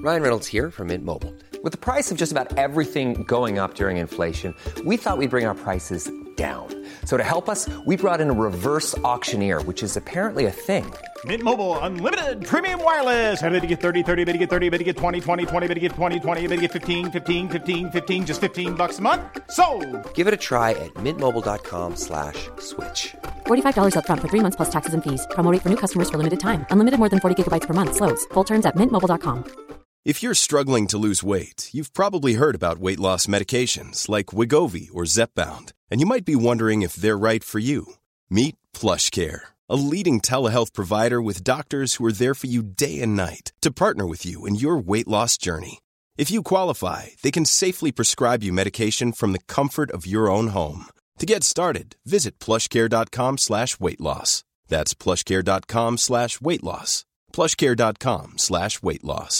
Ryan Reynolds here from Mint Mobile. With the price of just about everything going up during inflation, we thought we'd bring our prices down. So to help us, we brought in a reverse auctioneer, which is apparently a thing. Mint Mobile Unlimited Premium Wireless. How to get 30, 30, bit to get 30, bit to get 20, 20, 20, bit to get 20, 20, bit to get 15, 15, 15, 15, just $15 a month? Sold! Give it a try at mintmobile.com/switch. $45 up front for 3 months plus taxes and fees. Promo rate for new customers for limited time. Unlimited more than 40 gigabytes per month. Slows full terms at mintmobile.com. If you're struggling to lose weight, you've probably heard about weight loss medications like Wegovy or Zepbound, and you might be wondering if they're right for you. Meet PlushCare, a leading telehealth provider with doctors who are there for you day and night to partner with you in your weight loss journey. If you qualify, they can safely prescribe you medication from the comfort of your own home. To get started, visit plushcare.com/weightloss. That's plushcare.com/weightloss. plushcare.com/weightloss.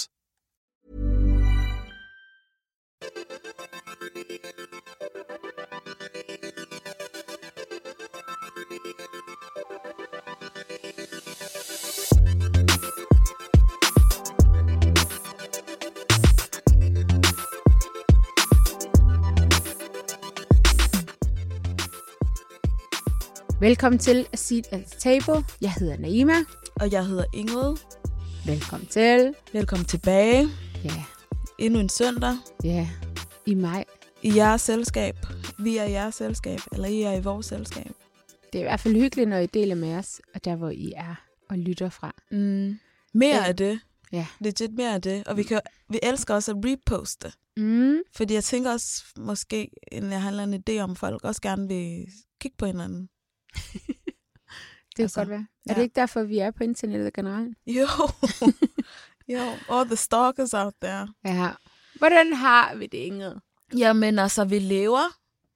Velkommen til A Seat at the Table. Jeg hedder Naima. Og jeg hedder Ingrid. Velkommen til. Velkommen tilbage. Ja. Endnu en søndag. Ja, i maj. I jeres selskab. Vi er i jeres selskab, eller I er i vores selskab. Det er i hvert fald hyggeligt, når I deler med os, og der hvor I er og lytter fra. Mere af det. Ja. Legit mere af det. Og vi elsker også at reposte. Fordi jeg tænker også, måske, inden jeg har en eller anden idé om, folk også gerne vil kigge på hinanden. Det kan godt være. Er det ikke derfor, vi er på internettet generelt? Jo. Jo, all the stalkers out there. Ja. Hvordan har vi det, Ingrid? Jamen altså, vi lever.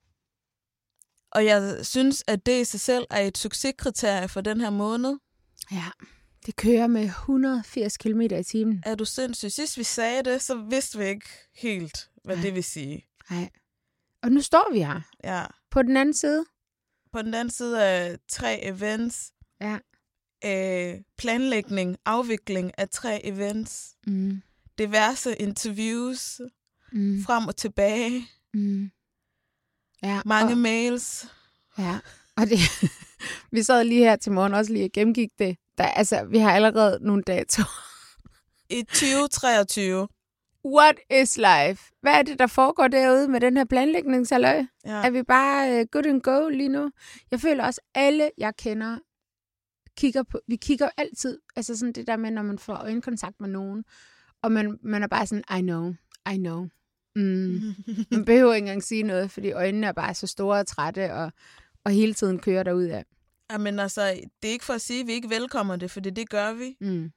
Og jeg synes, at det i sig selv er et succeskriterie for den her måned. Ja, det kører med 180 km i timen. Er du sindssyg? Sidst vi sagde det, så vidste vi ikke helt, hvad det vil sige. Nej. Og nu står vi her. Ja. På den anden side. På den anden side af 3 events. Ja. Planlægning, afvikling af 3 events. Diverse interviews. Frem og tilbage. Ja, mange mails. Ja, og det, vi sad lige her til morgen også lige og gennemgik det. Vi har allerede nogle datoer. I 2023. What is life? Hvad er det, der foregår derude med den her planlægningshalløj? Ja. Er vi bare good and go lige nu? Jeg føler også, alle jeg kender vi kigger altid, altså sådan det der med, når man får øjenkontakt med nogen, og man er bare sådan, I know. Man behøver ikke engang sige noget, fordi øjnene er bare så store og trætte, og hele tiden kører derudad. Jamen altså, det er ikke for at sige, at vi ikke velkommer det, for det gør vi.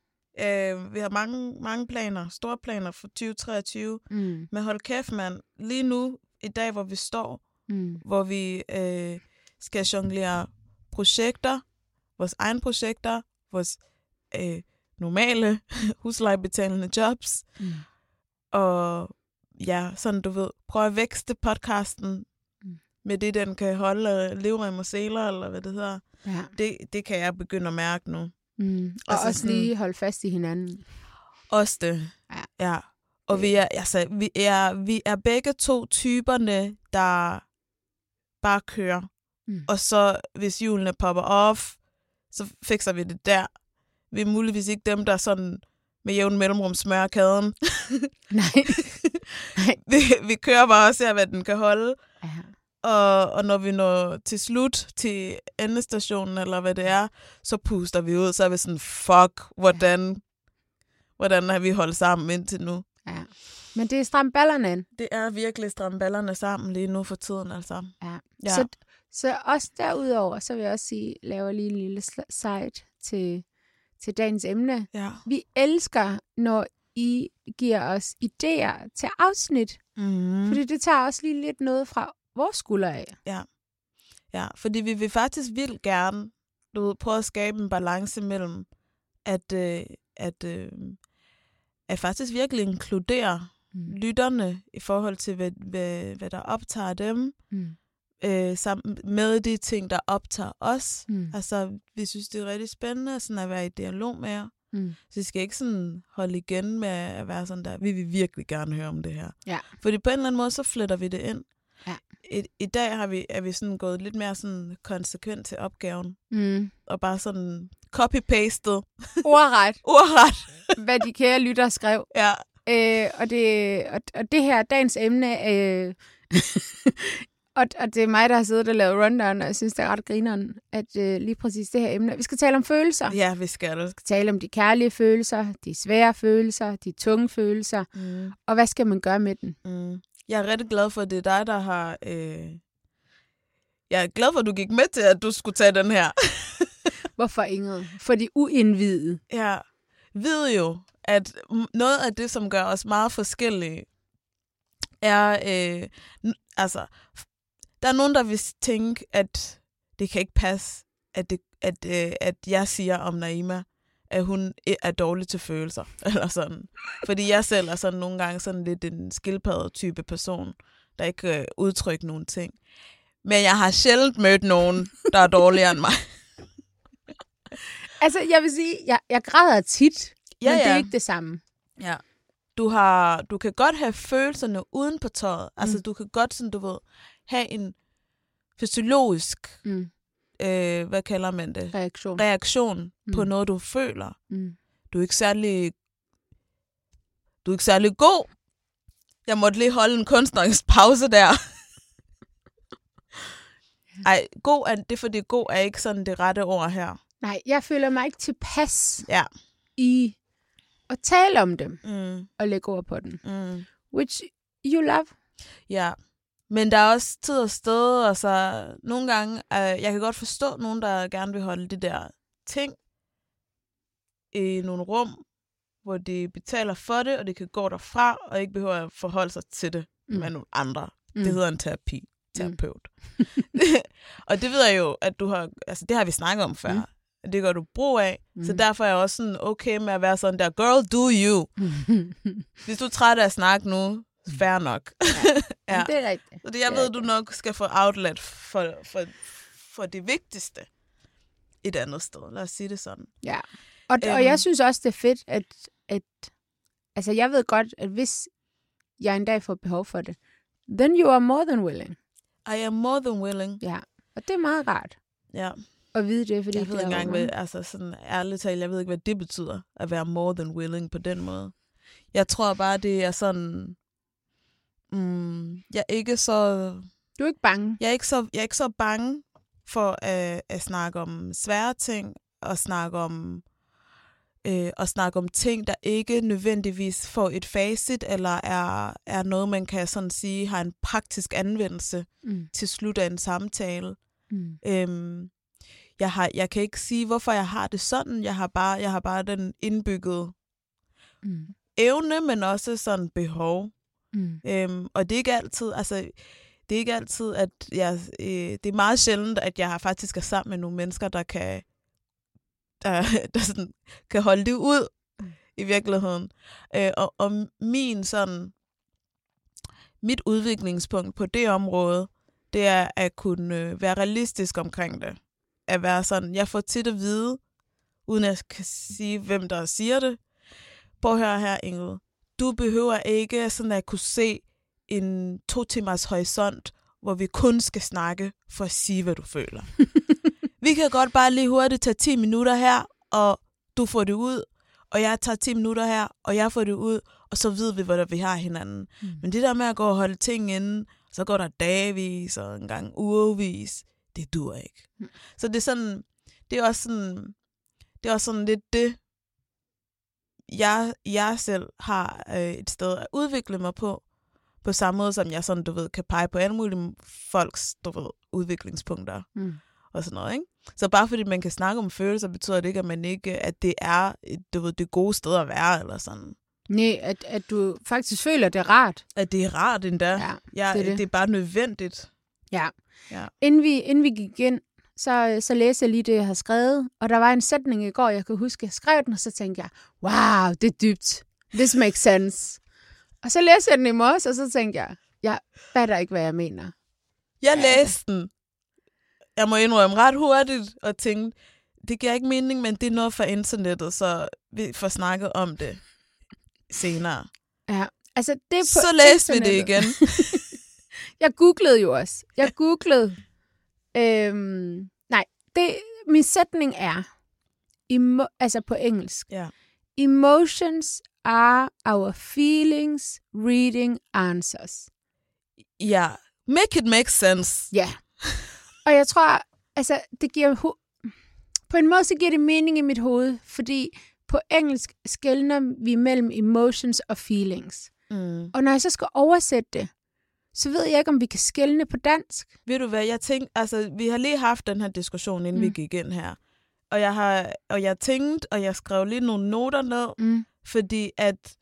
Vi har mange planer, store planer for 2023. Men hold kæft, mand. Lige nu, i dag, hvor vi står, hvor vi skal jonglere projekter, vores egne projekter, vores normale huslejebetalende jobs, og ja, sådan du ved, prøv at vækste podcasten med det, den kan holde, livrem og seler, eller hvad det hedder. Ja. Det kan jeg begynde at mærke nu. Og altså også sådan, lige holde fast i hinanden. Også det. Ja. Og vi er begge to typerne, der bare kører. Og så, hvis hjulene popper off, så fikser vi det der. Vi er muligvis ikke dem, der sådan med jævn mellemrum smører kæden. Nej. vi kører bare og ser, hvad den kan holde. Ja. Og når vi når til slut til endestationen, eller hvad det er, så puster vi ud. Så er vi sådan, fuck, hvordan har vi holdt sammen indtil nu? Ja. Men det er stramt ballerne. Det er virkelig stramt ballerne sammen lige nu for tiden, altså. Ja. Så også derudover, så vil jeg også sige, laver lige en lille site til dagens emne. Ja. Vi elsker, når I giver os idéer til afsnit. Fordi det tager også lige lidt noget fra vores skulder af. Ja, fordi vi vil faktisk vildt gerne prøve at skabe en balance mellem at faktisk virkelig inkludere lytterne i forhold til, hvad der optager dem, sammen med de ting, der optager os. Altså, vi synes, det er rigtig spændende sådan at være i dialog med jer. Så I skal ikke sådan holde igen med at være sådan der, vi vil virkelig gerne høre om det her. Ja. Fordi på en eller anden måde, så fletter vi det ind. Ja. I dag er vi sådan gået lidt mere sådan konsekvent til opgaven. Og bare sådan copy-pastet. Ordret. Hvad de kære lytter skrev. Ja. Og det her, dagens emne, og det er mig, der har siddet og lavet rundown, og jeg synes, det er ret grineren, at lige præcis det her emne. Vi skal tale om følelser. Ja, vi skal det. Vi skal tale om de kærlige følelser, de svære følelser, de tunge følelser, og hvad skal man gøre med den? Jeg er rigtig glad for, at det er dig, der har... Jeg er glad for, at du gik med til, at du skulle tage den her. Hvorfor, Ingrid? For de uindvidede. Ja, ved jo, at noget af det, som gør os meget forskellige, er... der er nogen, der vil tænke, at det kan ikke passe, at jeg siger om Naima, at hun er dårlig til følelser, eller sådan. Fordi jeg selv er sådan nogle gange sådan lidt en skildpadde-type person, der ikke kan udtrykke nogen ting. Men jeg har sjældent mødt nogen, der er dårligere end mig. Altså, jeg vil sige, jeg græder tit, men det er ikke det samme. Ja. Du kan godt have følelserne uden på tøjet. Altså, du kan godt, sådan, du ved, have en fysiologisk, hvad kalder man det? Reaktion på noget, du føler. Du er ikke særlig god. Jeg måtte lige holde en kunstnerisk pause der. Ej, det er fordi god er ikke sådan det rette ord her. Nej, jeg føler mig ikke tilpas i at tale om dem og lægge ord på den. Which you love. Ja, men der er også tid og sted, og så nogle gange, jeg kan godt forstå nogen, der gerne vil holde de der ting i nogle rum, hvor de betaler for det, og de kan gå derfra, og ikke behøver at forholde sig til det med nogle andre. Det hedder en terapeut. Og det ved jeg jo, at du har, altså det har vi snakket om før. Det gør du brug af. Så derfor er jeg også sådan okay med at være sådan der, girl, do you. Hvis du er træt af at snakke nu, fair nok. Ja. Det er rigtigt. Så jeg ved, du nok skal få outlet for det vigtigste et andet sted. Lad os sige det sådan. Ja. Og jeg synes også, det er fedt, at altså jeg ved godt, at hvis jeg en dag får behov for det, then you are more than willing. I am more than willing. Ja, og det er meget rart. Ja. At vide det, fordi jeg ved ikke engang, altså sådan ærligt talt, jeg ved ikke, hvad det betyder, at være more than willing på den måde. Jeg tror bare, det er sådan, jeg er ikke så... Du er ikke bange? Jeg er ikke så bange for at snakke om svære ting, og snakke om ting, der ikke nødvendigvis får et facit, eller er noget, man kan sådan sige, har en praktisk anvendelse til slut af en samtale. Jeg kan ikke sige, hvorfor jeg har det sådan. Jeg har bare den indbyggede evne, men også sådan behov. Og det er ikke altid, at det er meget sjældent, at jeg faktisk er sammen med nogle mennesker, der sådan, kan holde det ud i virkeligheden. Og mit udviklingspunkt på det område, det er at kunne være realistisk omkring det. At være sådan, jeg får tit at vide, uden at jeg kan sige, hvem der siger det. Prøv at høre her, Ingrid. Du behøver ikke sådan at kunne se en 2 timers horisont, hvor vi kun skal snakke for at sige, hvad du føler. Vi kan godt bare lige hurtigt tage 10 minutter her, og du får det ud, og jeg tager 10 minutter her, og jeg får det ud, og så ved vi, hvad vi har hinanden. Men det der med at gå og holde ting inde, så går der dagevis og en gang ugevis, det dur ikke. Så det er sådan, det er også sådan lidt det, jeg selv har et sted at udvikle mig på samme måde, som jeg sådan, du ved, kan pege på alle mulige folks, du ved, udviklingspunkter og sådan noget, ikke? Så bare fordi man kan snakke om følelser, betyder det ikke, at det er, du ved, det gode sted at være, eller sådan. Nej, at du faktisk føler, det er rart. At det er rart endda. Ja, det er bare nødvendigt. Ja. Inden vi gik ind, så læste jeg lige det, jeg har skrevet, og der var en sætning i går, jeg kan huske, jeg skrev den, og så tænkte jeg, wow, det er dybt. This makes sense. Og så læste jeg den i morges, og så tænkte jeg fatter ikke, hvad jeg mener. Jeg læste den. Jeg må indrømme ret hurtigt, og tænkte, det giver ikke mening, men det er noget fra internettet, så vi får snakket om det senere. Ja, altså det er på så læste vi det igen. Jeg googlede jo også. Min sætning er, altså på engelsk. Ja. Emotions are our feelings reading answers. Ja, make it make sense. Ja. Og jeg tror, altså det giver på en måde så giver det mening i mit hoved, fordi på engelsk skelner vi mellem emotions og feelings. Og når jeg så skal oversætte det, så ved jeg ikke, om vi kan skelne på dansk. Ved du hvad, jeg tænkte, altså vi har lige haft den her diskussion, inden vi gik ind her. Og jeg tænkte, og jeg skrev lige nogle noter ned, fordi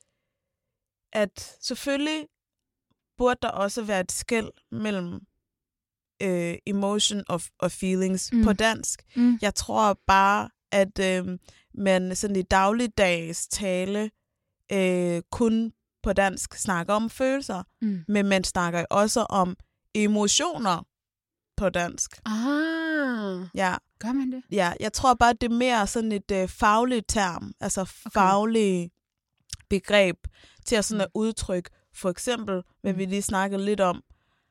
at selvfølgelig burde der også være et skel mellem emotion og feelings på dansk. Jeg tror bare, at man sådan i dagligdags tale kun på dansk snakker om følelser, men man snakker også om emotioner på dansk. Ja. Gør man det? Ja, jeg tror bare, det er mere sådan et fagligt term, altså fagligt begreb til at sådan at udtrykke, for eksempel, hvad vi lige snakkede lidt om,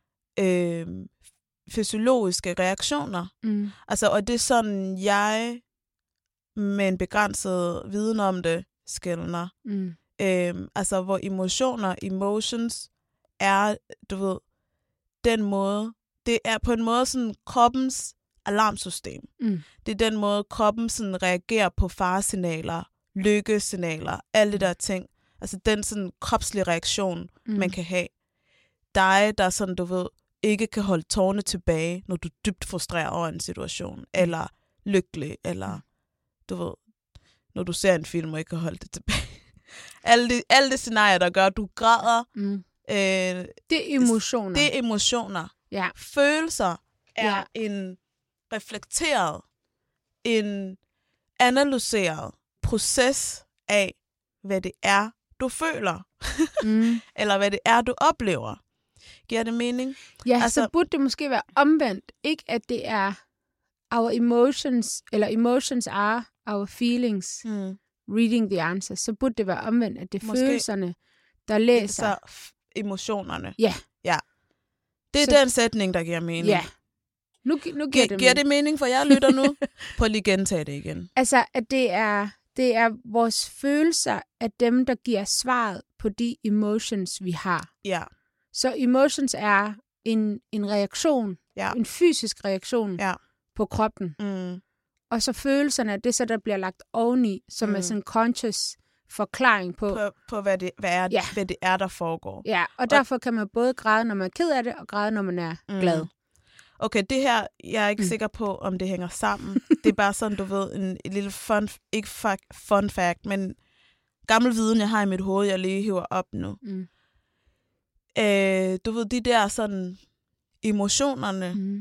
fysiologiske reaktioner. Altså, og det er sådan, jeg med en begrænset viden om det skelner. Altså, hvor emotions er, du ved, den måde, det er på en måde sådan kroppens alarmsystem. Det er den måde, kroppen sådan reagerer på faresignaler, lykkesignaler, alle de der ting. Altså den sådan kropslige reaktion, man kan have. Dig, der sådan, du ved, ikke kan holde tårerne tilbage, når du er dybt frustreret over en situation, eller lykkelig, eller du ved, når du ser en film og ikke kan holde det tilbage. alle de scenarier, der gør, at du græder. Det er emotioner. Det er emotioner. Ja. Følelser er en reflekteret, en analyseret proces af, hvad det er, du føler. Eller hvad det er, du oplever. Giver det mening? Ja, altså, så burde det måske være omvendt. Ikke at det er our emotions, eller emotions are our feelings reading the answers. Så burde det være omvendt, at det er følelserne, der læser. Emotionerne. Ja. Ja. Det er den sætning, der giver mening. Ja. Nu giver det mening, for jeg lytter nu? Prøv lige at gentage det igen. Altså, at det er vores følelser af dem, der giver svaret på de emotions, vi har. Ja. Så emotions er en reaktion, en fysisk reaktion på kroppen. Og så følelserne er det, så der bliver lagt oveni, som er sådan en conscious forklaring på hvad det er, der foregår. Ja, og derfor kan man både græde, når man er ked af det, og græde, når man er glad. Okay, det her, jeg er ikke sikker på, om det hænger sammen. Det er bare sådan, du ved, en lille fun fact, men gammel viden, jeg har i mit hoved, jeg lige hiver op nu. Du ved, de der sådan emotionerne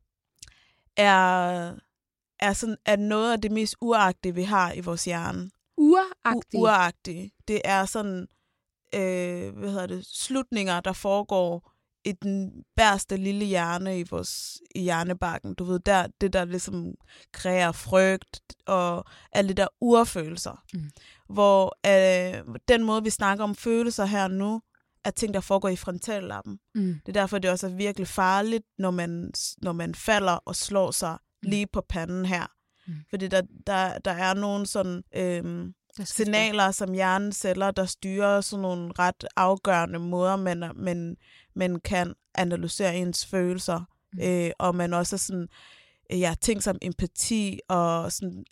er noget af det mest uragtige, vi har i vores hjerne. Uragtige. Det er sådan, slutninger, der foregår i den bærste lille hjerne i hjernebakken. Du ved, det der ligesom kræver frygt og alle de der urfølelser. Hvor den måde, vi snakker om følelser her nu, er ting, der foregår i frontallappen. Det er derfor, det også er virkelig farligt, når man falder og slår sig lige på panden her. Fordi der er nogle sådan signaler, som hjernen sælger, der styrer sådan nogle ret afgørende måder, man kan analysere ens følelser. Og man også sådan, ting som empati og sådan,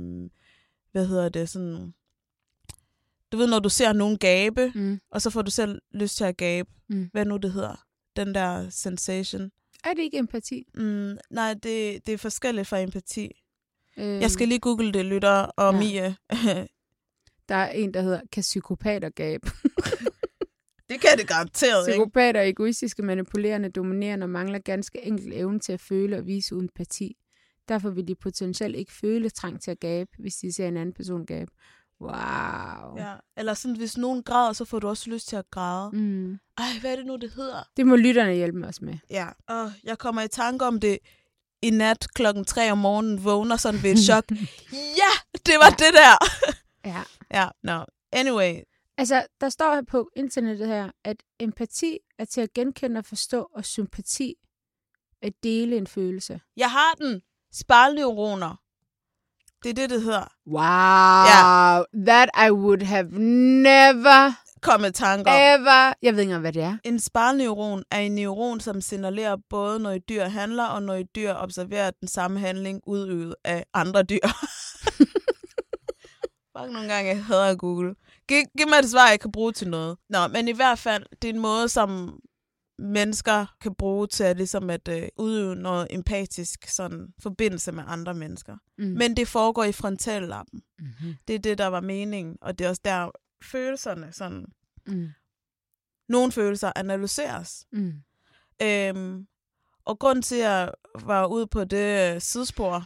sådan, du ved, når du ser nogen gabe, og så får du selv lyst til at gabe. Hvad nu det hedder? Den der sensation. Er det ikke empati? Nej, det er forskelligt fra empati. Jeg skal lige google det, lytter og Mie. Der er en, der hedder, kan psykopater gabe? Det kan det garanteret, ikke? Psykopater er egoistiske, manipulerende, dominerende og mangler ganske enkelt evne til at føle og vise uden empati. Derfor vil de potentielt ikke føle trang til at gabe, hvis de ser en anden person gabe. Wow. Ja, eller sådan, hvis nogen græder, så får du også lyst til at græde. Ej, hvad er det nu, det hedder? Det må lytterne hjælpe os med. Ja, og jeg kommer i tanke om det i nat 3:00 om morgenen vågner sådan ved et chok. Ja, det var det der. Ja. Ja, no. Anyway. Altså, der står her på internettet her, at empati er til at genkende og forstå, og sympati at dele en følelse. Jeg har den. Spiralneuroner. Det er det hedder. Wow. That I would have never kommet tanker. Ever. Jeg ved ikke engang, hvad det er. En spiralneuron er en neuron, som signalerer både, når et dyr handler, og når et dyr observerer den samme handling udøvet af andre dyr. Fuck, nogle gange jeg hader Google. Giv mig det svar, jeg kan bruge til noget. Nå, men i hvert fald, det er en måde, som mennesker kan bruge til at, ligesom at udøve noget empatisk sådan, forbindelse med andre mennesker. Men det foregår i frontallappen. Det er det, der var meningen, og det er også der følelserne sådan. Nogle følelser analyseres. Og grunden til, at jeg var ude på det sidespor,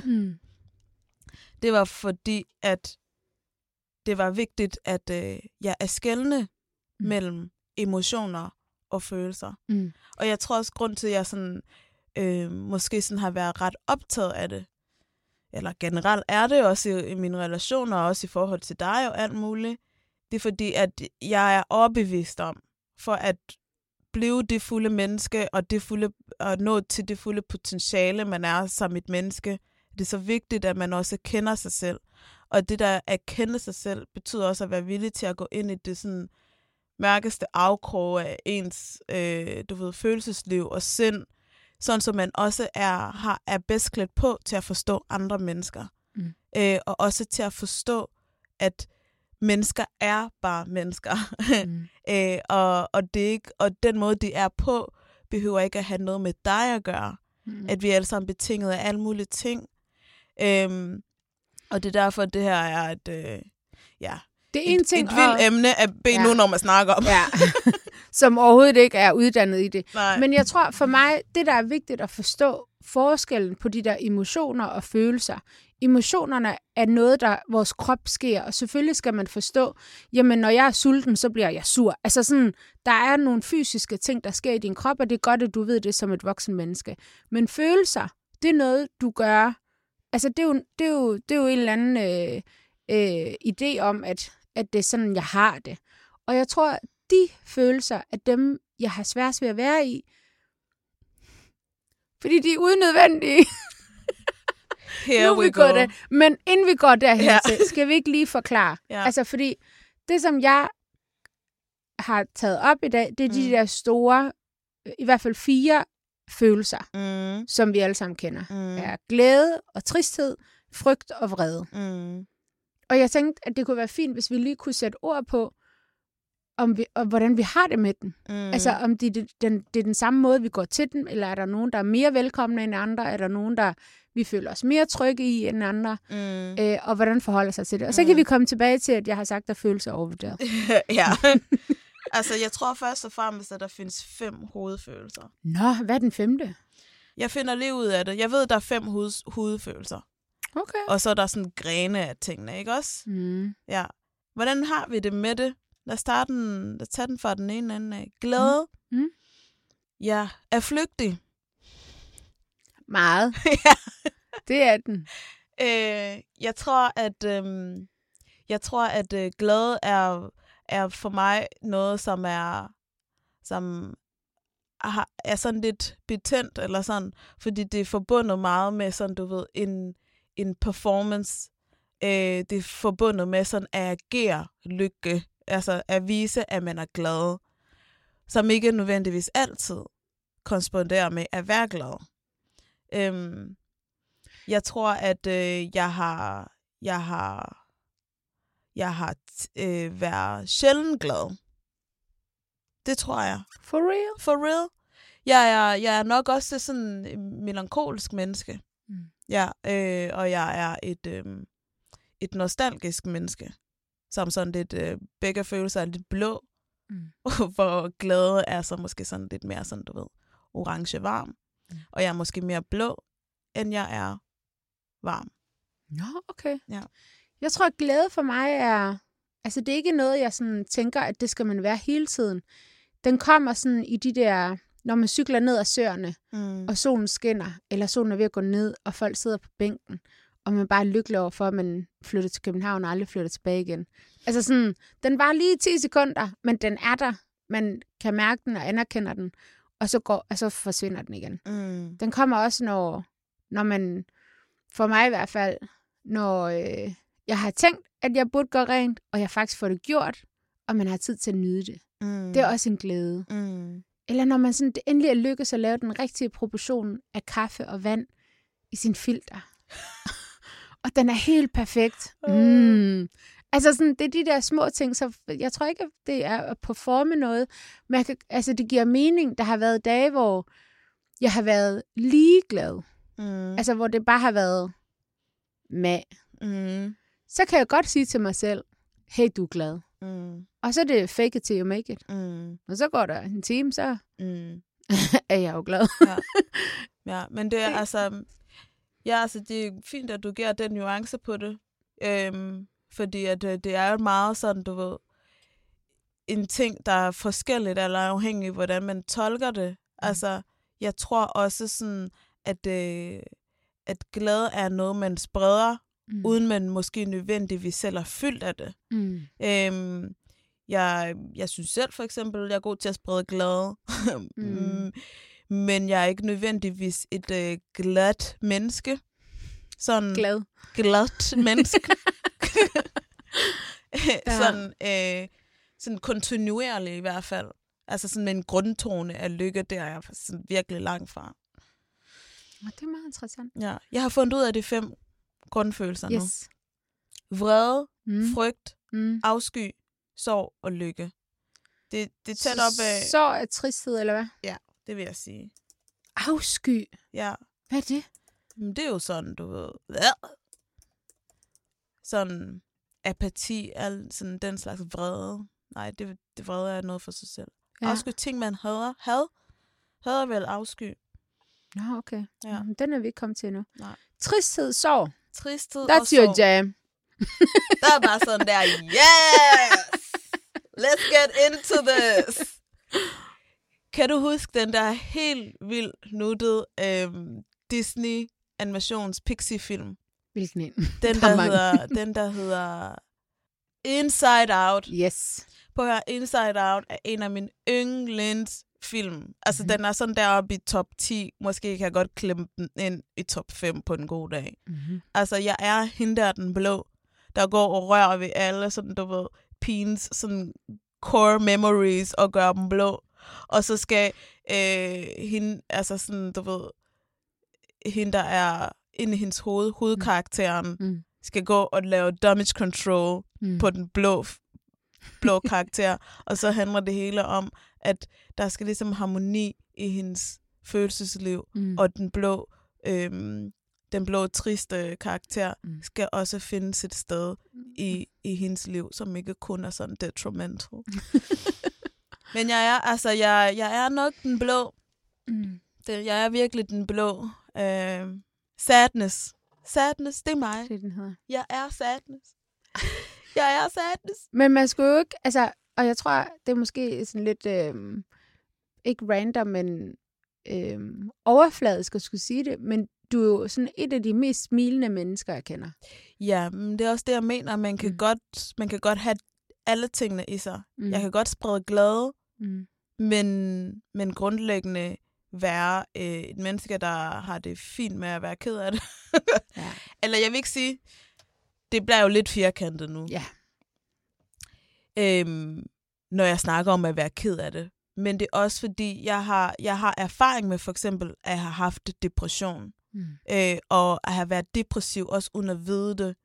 det var fordi, at det var vigtigt, at jeg er skelne mellem emotioner og følelser. Og jeg tror også, grund til, at jeg sådan, måske sådan har været ret optaget af det, eller generelt er det også i mine relationer, og også i forhold til dig og alt muligt, det er fordi, at jeg er overbevist om, for at blive det fulde menneske, og nå til det fulde potentiale, man er som et menneske, det er så vigtigt, at man også kender sig selv. Og det der at kende sig selv, betyder også at være villig til at gå ind i det sådan mørkeste afkrog af ens følelsesliv og sind, sådan så man også er bedst klædt på til at forstå andre mennesker. Og også til at forstå, at mennesker er bare mennesker. Og det ikke, og den måde, de er på, behøver ikke at have noget med dig at gøre. At vi er alle sammen betinget af alle mulige ting. Og det er derfor, at det her er et vildt emne at bede nogen om at snakke om. Ja. Som overhovedet ikke er uddannet i det. Nej. Men jeg tror for mig, det der er vigtigt at forstå forskellen på de der emotioner og følelser. Emotionerne er noget, der vores krop sker, og selvfølgelig skal man forstå, jamen når jeg er sulten, så bliver jeg sur. Altså sådan, der er nogle fysiske ting, der sker i din krop, og det er godt, at du ved det som et voksen menneske. Men følelser, det er noget, du gør. Altså det er jo en eller anden idé om, at det er sådan, jeg har det. Og jeg tror, de følelser er dem, jeg har svært ved at være i. Fordi de er unødvendige. Here we go. Men inden vi går derhen til, skal vi ikke lige forklare. Altså fordi det, som jeg har taget op i dag, det er de der store, i hvert fald 4 følelser, som vi alle sammen kender. Er glæde og tristhed, frygt og vrede. Og jeg tænkte, at det kunne være fint, hvis vi lige kunne sætte ord på, og hvordan vi har det med den. Altså om det er den samme måde, vi går til den, eller er der nogen, der er mere velkomne end andre, er der nogen, der vi føler os mere trygge i end andre, og hvordan forholder sig til det. Og så kan vi komme tilbage til, at jeg har sagt, at følelser er overvurderet. Ja. Altså, jeg tror først og fremmest, at der findes 5 hovedfølelser. Nå, hvad er den 5? Jeg finder lige ud af det. Jeg ved, at der er 5 hovedfølelser. Okay. Og så er der sådan grene af tingene, ikke også? Ja. Hvordan har vi det med det? Lad os tage den fra den ene ende af. Glæde. Ja, er flygtig. Meget. Ja. Det er den. Jeg tror, at glæde er for mig noget, som er sådan lidt betændt, eller sådan, fordi det er forbundet meget med sådan, du ved, en performance. Det er forbundet med sådan at agere lykke, altså at vise, at man er glad, som ikke nødvendigvis altid korresponderer med at være glad. Jeg tror, at jeg har været sjældent glad. Det tror jeg. For real? For real. Jeg er nok også sådan en melankolsk menneske. Ja, og jeg er et nostalgisk menneske. Som sådan lidt, begge følelser er lidt blå. Hvor glæde er så måske sådan lidt mere sådan, du ved, orange varm. Og jeg er måske mere blå, end jeg er varm. Nå, okay. Ja. Jeg tror, at glæde for mig er... Altså, det er ikke noget, jeg sådan tænker, at det skal man være hele tiden. Den kommer sådan i de der når man cykler ned ad søerne, og solen skinner, eller solen er ved at gå ned, og folk sidder på bænken, og man bare er lykkelig over for, at man flytter til København og aldrig flytter tilbage igen. Altså sådan, den var lige 10 sekunder, men den er der. Man kan mærke den og anerkender den, og så forsvinder den igen. Den kommer også, når man, for mig i hvert fald, når jeg har tænkt, at jeg burde gøre rent, og jeg faktisk får det gjort, og man har tid til at nyde det. Det er også en glæde. Eller når man sådan endelig er lykkes at lave den rigtige proportion af kaffe og vand i sin filter. Og den er helt perfekt. Altså sådan, det er de der små ting, så jeg tror ikke, at det er at performe noget, men det giver mening. Der har været dage, hvor jeg har været ligeglad. Altså, hvor det bare har været med. Så kan jeg godt sige til mig selv, hey, du er glad. Og så er det fake it till you make it. Og så går der en time, så er jeg jo glad. Ja, men det er altså, det er fint, at du giver den nuance på det. Fordi at det er jo meget sådan, du ved, en ting, der er forskelligt, eller afhængig af, hvordan man tolker det. Altså, jeg tror også sådan, at glæde er noget, man spreder, uden man måske nødvendigvis selv er fyldt af det. Jeg synes selv for eksempel, at jeg er god til at sprede glæde. Men jeg er ikke nødvendigvis et glat menneske. Sådan glat menneske. Sådan kontinuerligt i hvert fald. Altså sådan med en grundtone af lykke, der er jeg sådan virkelig langt fra. Det er meget interessant. Ja. Jeg har fundet ud af de 5 grundfølelser nu. Vrede, frygt, afsky, sorg og lykke. Det er tæt op af... Sorg er tristhed, eller hvad? Ja, det vil jeg sige. Afsky? Ja. Hvad er det? Det er jo sådan, du ved... Sådan apati, sådan den slags vrede. Nej, det vrede er noget for sig selv. Ja. Afsky ting, man hader. Hader vel afsky. Nå, okay. Ja. Den er vi ikke kommet til endnu. Nej. Tristhed, sorg. Tristhed That's og sorg. your jam. Der er bare sådan der, yes! Let's get into this! Kan du huske den der helt vildt nuttede Disney animations Pixie-film? Hvilken en? Den, der hedder Inside Out. Yes. På her, Inside Out er en af mine yndlingsfilm. Altså, den er sådan deroppe i top 10. Måske kan jeg godt klemme den ind i top 5 på en god dag. Altså, jeg er hende der den blå, der går og rører ved alle, sådan, du ved, pigens sådan core memories og gør dem blå. Og så skal hende, altså sådan, du ved, hende, der er inde i hendes hovedkarakteren, skal gå og lave damage control på den blå karakter. Og så handler det hele om, at der skal ligesom harmoni i hendes følelsesliv, og den blå triste karakter skal også findes et sted i hendes liv, som ikke kun er sådan detrimental. Men jeg er nok den blå. Jeg er virkelig den blå. Sadness. Sadness, det er mig. Det er den hedder. Jeg er sadness. Jeg er sadness. Men man skulle jo ikke, altså, og jeg tror, det er måske sådan lidt, ikke random, men overfladisk at skulle sige det, men du er jo sådan et af de mest smilende mennesker, jeg kender. Ja, men det er også det, jeg mener. Man kan godt have alle tingene i sig. Jeg kan godt sprede glæde, men grundlæggende være et menneske, der har det fint med at være ked af det. Ja. Eller jeg vil ikke sige, det bliver jo lidt firkantet nu. Ja. Når jeg snakker om at være ked af det. Men det er også fordi, jeg har erfaring med for eksempel at have haft depression. Og at have været depressiv, også uden at vide det.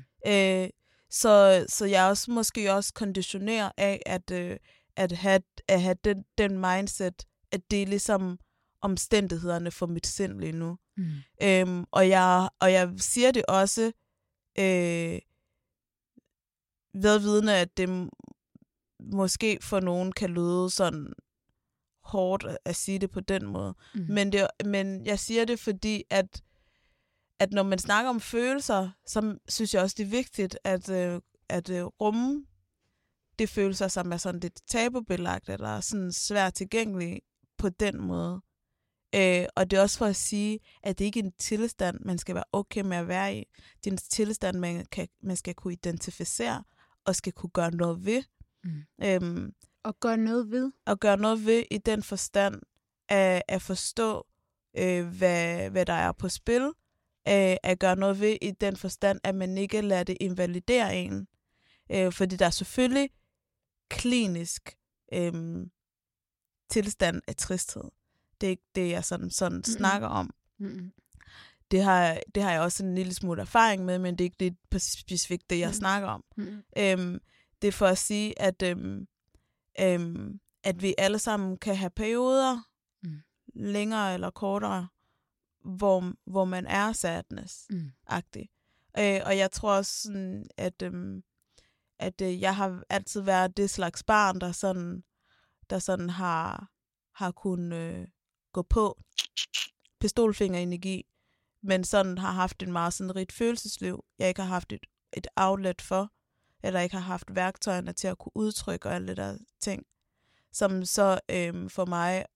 Så jeg er også måske også konditioneret af at have den mindset, at det er ligesom omstændighederne for mit sind lige nu. Og jeg siger det også vedvidende, at det måske for nogen kan lyde sådan hårdt at sige det på den måde. Men jeg siger det, fordi at når man snakker om følelser, så synes jeg også, det er vigtigt at rumme de følelser, som er sådan lidt tabubelagt, eller sådan svært tilgængelige på den måde. Og det er også for at sige, at det ikke er en tilstand, man skal være okay med at være i. Det er en tilstand, man skal kunne identificere, og skal kunne gøre noget ved. Og gøre noget ved? Og gøre noget ved i den forstand at forstå, hvad der er på spil. At gøre noget ved i den forstand, at man ikke lader det invalidere en. Fordi der er selvfølgelig klinisk tilstand af tristhed. Det er ikke det, jeg sådan snakker om. Det har jeg også en lille smule erfaring med, men det er ikke det specifikt det, jeg snakker om. Det er for at sige, at vi alle sammen kan have perioder, længere eller kortere, hvor man er sadness-agtig. Og jeg tror også, sådan, at jeg har altid været det slags barn, der sådan har kunnet gå på pistolfingerenergi, men sådan har haft en meget sådan rigt følelsesliv, jeg ikke har haft et outlet for, eller ikke har haft værktøjerne til at kunne udtrykke og alle det der ting, som så for mig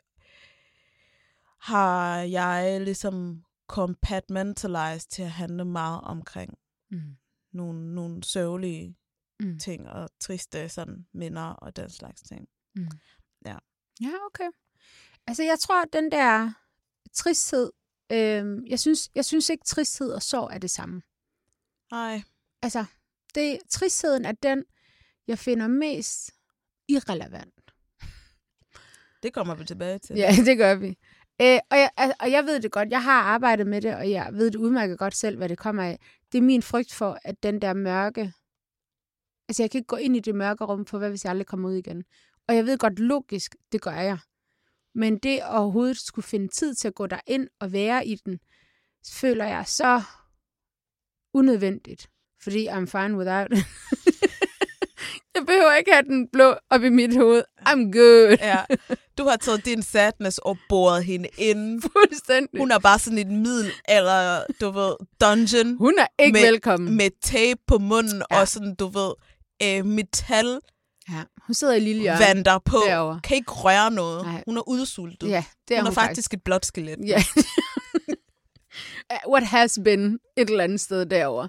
har jeg ligesom compartmentalized til at handle meget omkring nogle sørgelige ting og triste sådan minder og den slags ting. Ja. Ja, okay. Altså, jeg tror, at den der tristhed, jeg synes ikke, tristhed og sorg er det samme. Nej. Altså, tristheden er den, jeg finder mest irrelevant. Det kommer vi tilbage til. Ja, det gør vi. Og jeg ved det godt. Jeg har arbejdet med det, og jeg ved det udmærket godt selv, hvad det kommer af. Det er min frygt for, at den der mørke... Altså, jeg kan ikke gå ind i det mørke rum, for hvad hvis jeg aldrig kommer ud igen. Og jeg ved godt, logisk, det gør jeg. Men det overhovedet skulle finde tid til at gå derind og være i den, føler jeg så unødvendigt. Fordi I'm fine without it. Jeg behøver ikke have den blå op i mit hoved. I'm good. Ja. Du har taget din sadness og boret hende ind. Fuldstændig. Hun er bare sådan et eller du ved, dungeon. Hun er ikke velkommen. Med tape på munden og sådan, du ved, metal. Ja, hun sidder i lille hjørne. Vander på. Derovre. Kan ikke røre noget. Nej. Hun er udsultet. Ja, det er hun er faktisk et blåt skelet. Ja. What has been et eller andet sted derovre.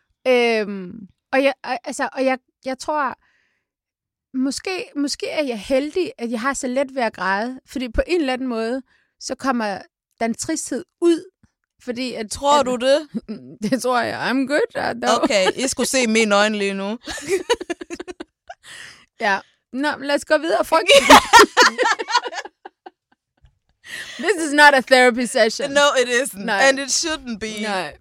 Jeg tror, måske er jeg heldig, at jeg har så let ved at græde. Fordi på en eller anden måde, så kommer den tristhed ud. Fordi tror du det? Det tror jeg. I'm good. Okay, I skulle se mine øjne lige nu. Ja. Nå, lad os gå videre. This is not a therapy session. No, it isn't. Nej. And it shouldn't be. Nej.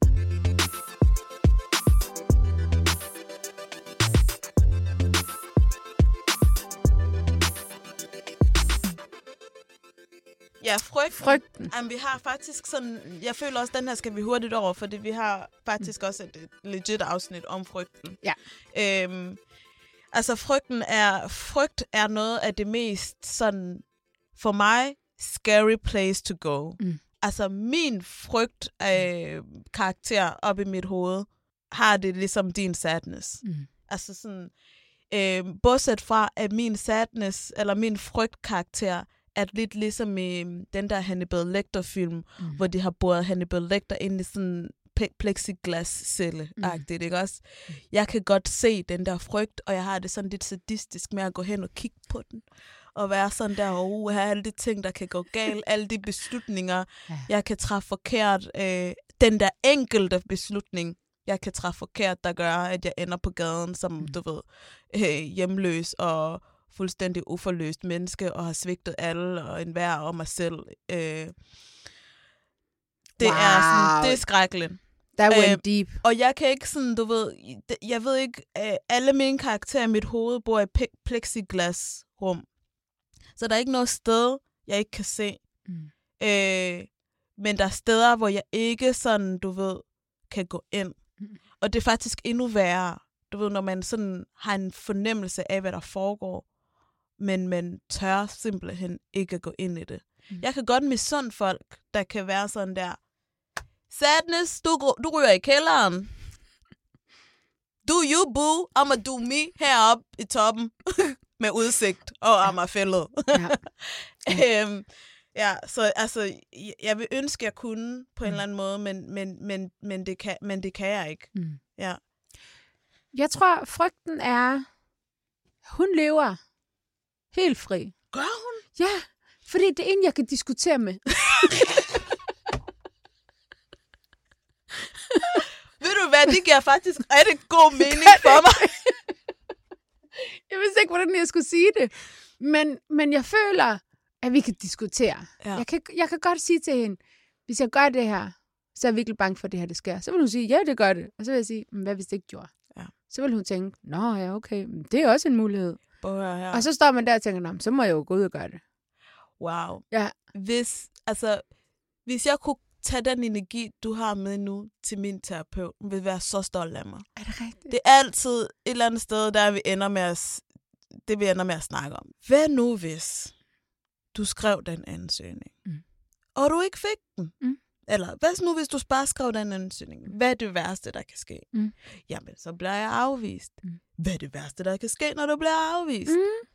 Ja, frygten. Jamen, vi har faktisk sådan... Jeg føler også, den her skal vi hurtigt over, fordi vi har faktisk også et legit afsnit om frygten. Ja. Altså, frygt er noget af det mest sådan, for mig, scary place to go. Altså, min frygt karakter op i mit hoved, har det ligesom din sadness. Altså sådan, bortset fra, at min sadness, eller min frygt-karakter, er lidt ligesom i den der Hannibal Lecter-film, hvor de har boret Hannibal Lecter ind i sådan plexiglas-celle-agtigt, ikke også? Jeg kan godt se den der frygt, og jeg har det sådan lidt sadistisk med at gå hen og kigge på den, og være sådan der, have alle de ting, der kan gå galt, alle de beslutninger, jeg kan træffe forkert, den der enkelte beslutning, jeg kan træffe forkert, der gør, at jeg ender på gaden som, du ved, hjemløs og fuldstændig uforløst menneske, og har svigtet alle og enhver og mig selv. Det er sådan, det er skrækkeligt. That went deep. Og jeg kan ikke sådan, du ved, jeg ved ikke, alle mine karakterer i mit hoved bor i plexiglasrum. Så der er ikke noget sted, jeg ikke kan se. Men der er steder, hvor jeg ikke sådan, du ved, kan gå ind. Og det er faktisk endnu værre, du ved, når man sådan har en fornemmelse af, hvad der foregår, men man tør simpelthen ikke at gå ind i det. Jeg kan godt misunde folk, der kan være sådan der, sadness, du ryger i kælderen. Do you, boo? I'ma do me heroppe i toppen. med udsigt og Amagerfælled. Ja. Så altså, jeg vil ønske, at jeg kunne på en eller anden måde, men det kan jeg ikke. Ja. Jeg tror, frygten er, hun lever helt fri. Gør hun? Ja, fordi det er en, jeg kan diskutere med. Ved du hvad, det giver faktisk rigtig god mening for mig. Jeg vidste ikke, hvordan jeg skulle sige det. Men jeg føler, at vi kan diskutere. Ja. Jeg kan godt sige til hende, hvis jeg gør det her, så er jeg virkelig bange for, at det her det sker. Så vil hun sige, ja, det gør det. Og så vil jeg sige, hvad hvis det ikke gjorde? Ja. Så vil hun tænke, nå ja, okay, det er også en mulighed. Ja. Og så står man der og tænker, så må jeg jo gå ud og gøre det. Wow. Ja. Hvis jeg kunne tage den energi, du har med nu til min terapeut, hun vil være så stolt af mig. Er det rigtigt? Det er altid et eller andet sted, der vi ender med at snakke om. Hvad nu, hvis du skrev den ansøgning, og du ikke fik den? Eller hvad nu, hvis du bare skrev den ansøgning? Hvad er det værste, der kan ske? Jamen, så bliver jeg afvist. Hvad er det værste, der kan ske, når du bliver afvist?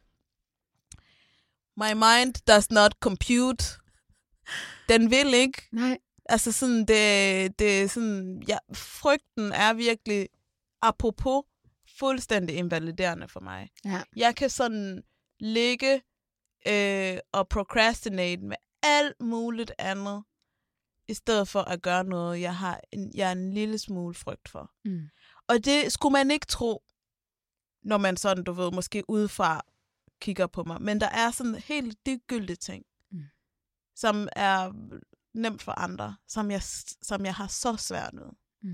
My mind does not compute. Den vil ikke. Nej. Altså sådan, det er sådan, ja, frygten er virkelig, apropos, fuldstændig invaliderende for mig. Ja. Jeg kan sådan ligge og procrastinate med alt muligt andet, i stedet for at gøre noget, jeg er en lille smule frygt for. Og det skulle man ikke tro, når man sådan, du ved, måske udefra kigger på mig. Men der er sådan helt ligegyldige ting, som er nemt for andre, som jeg har så svært ved.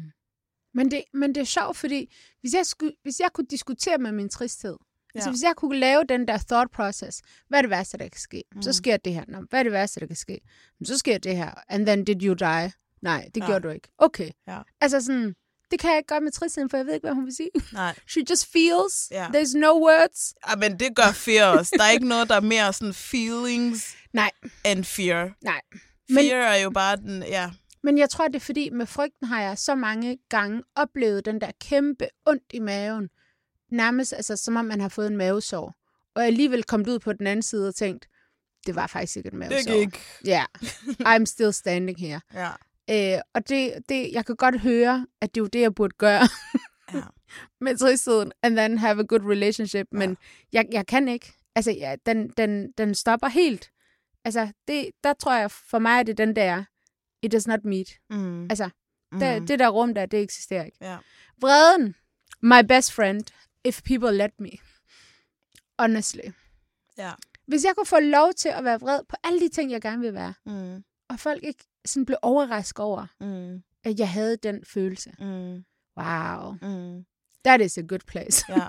Men det er sjovt, fordi hvis jeg kunne diskutere med min tristhed, altså hvis jeg kunne lave den der thought process, hvad er det værste, der kan ske? Så sker det her. Nå, hvad er det værste, der kan ske? Så sker det her. And then did you die? Nej, det gjorde du ikke. Okay. Ja. Altså sådan, det kan jeg ikke gøre med tristheden, for jeg ved ikke, hvad hun vil sige. Nej. She just feels. Yeah. There's no words. Ja, men det gør fear også. Der er ikke noget, der er mere sådan feelings end fear. Nej. Fear er jo bare den, ja. Men jeg tror, det er fordi, med frygten har jeg så mange gange oplevet den der kæmpe ondt i maven. Nærmest altså, som om man har fået en mavesår. Og alligevel kommet ud på den anden side og tænkt, det var faktisk ikke et mavesår. Det gik. Ja, I'm still standing here. Ja. Og det, jeg kan godt høre, at det er jo det, jeg burde gøre med tristheden, and then have a good relationship. Men jeg kan ikke. Altså, ja, den stopper helt. Altså, der tror jeg, for mig er det den der, it does not meet. Altså, det der rum der, det eksisterer ikke. Ja. Vreden, my best friend, if people let me. Honestly. Ja. Hvis jeg kunne få lov til at være vred på alle de ting, jeg gerne vil være, og folk ikke sådan blev overrasket over, at jeg havde den følelse. Wow. That is a good place. Ja.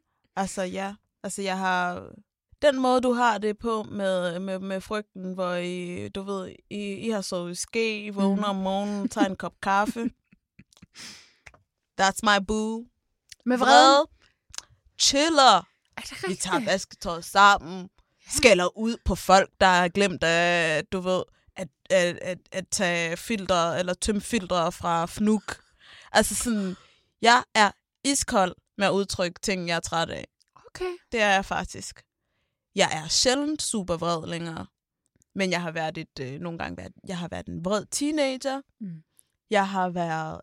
Altså, jeg har... Den måde, du har det på med frygten, hvor I, du ved, I har sovet i ske, I vågner om morgenen, tager en kop kaffe. That's my boo. Med vrede. Chiller. Vi tager vasketøjet sammen. Skælder ud på folk, der har glemt at, du ved, at tage filtre, eller tømme filtre fra Fnuk. Altså sådan, jeg er iskold med at udtrykke ting, jeg er træt af. Okay. Det er jeg faktisk. Jeg er sjældent super vred længere. Men jeg har været jeg har været en vred teenager. Jeg har været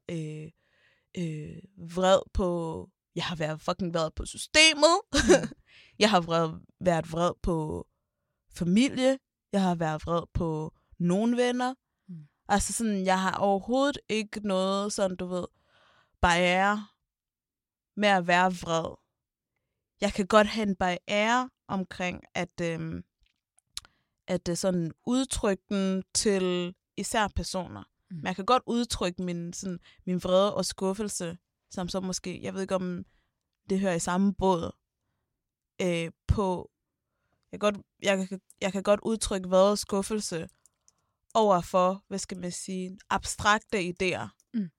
vred på... Jeg har været fucking vred på systemet. Jeg har været vred på familie. Jeg har været vred på nogle venner. Altså sådan, jeg har overhovedet ikke noget sådan, du ved, barriere med at være vred. Jeg kan godt have en barriere omkring, at sådan udtrykke den til især personer. Men jeg kan godt udtrykke min vrede og skuffelse, som så måske, jeg ved ikke om det hører i samme båd, på, jeg kan godt udtrykke vrede og skuffelse overfor, hvad skal man sige, abstrakte idéer.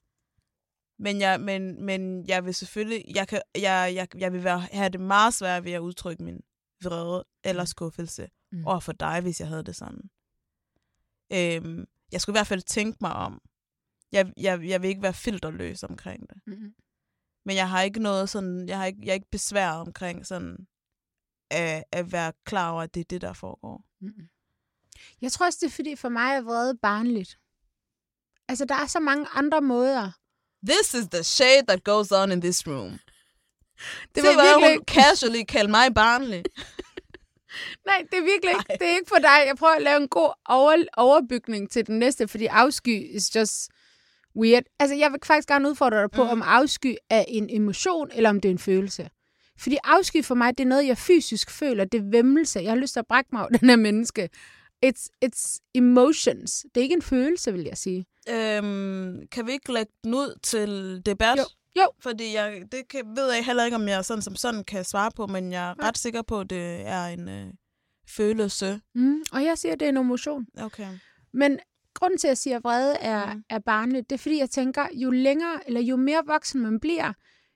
Men jeg vil selvfølgelig, jeg vil have det meget svært ved at udtrykke min vrede eller skuffelse overfor dig, hvis jeg havde det sådan. Jeg skulle i hvert fald tænke mig om. Jeg vil ikke være filterløs omkring det. Men jeg har ikke noget sådan, jeg er ikke besværet omkring sådan at være klar over, at det er det, der foregår. Mm. Jeg tror også, det er fordi for mig er vrede barnligt. Altså, der er så mange andre måder. This is the shade that goes on in this room. Det var virkelig hun casually kaldte mig barnlig. Nej, det er virkelig ikke. Det er ikke for dig. Jeg prøver at lave en god overbygning til den næste, fordi afsky is just weird. Altså, jeg vil faktisk gerne udfordre dig på, om afsky er en emotion, eller om det er en følelse. Fordi afsky for mig, det er noget, jeg fysisk føler. Det er væmmelse. Jeg har lyst til at brække mig af den her menneske. It's emotions. Det er ikke en følelse, vil jeg sige. Kan vi ikke lægge den ud til debat? Jo. Fordi ved jeg heller ikke, om jeg sådan kan svare på, men jeg er ret sikker på, at det er en følelse. Og jeg siger, at det er en emotion. Okay. Men grunden til, at jeg siger, at vrede er barnligt, det er, fordi jeg tænker, jo længere, eller jo mere voksen man bliver,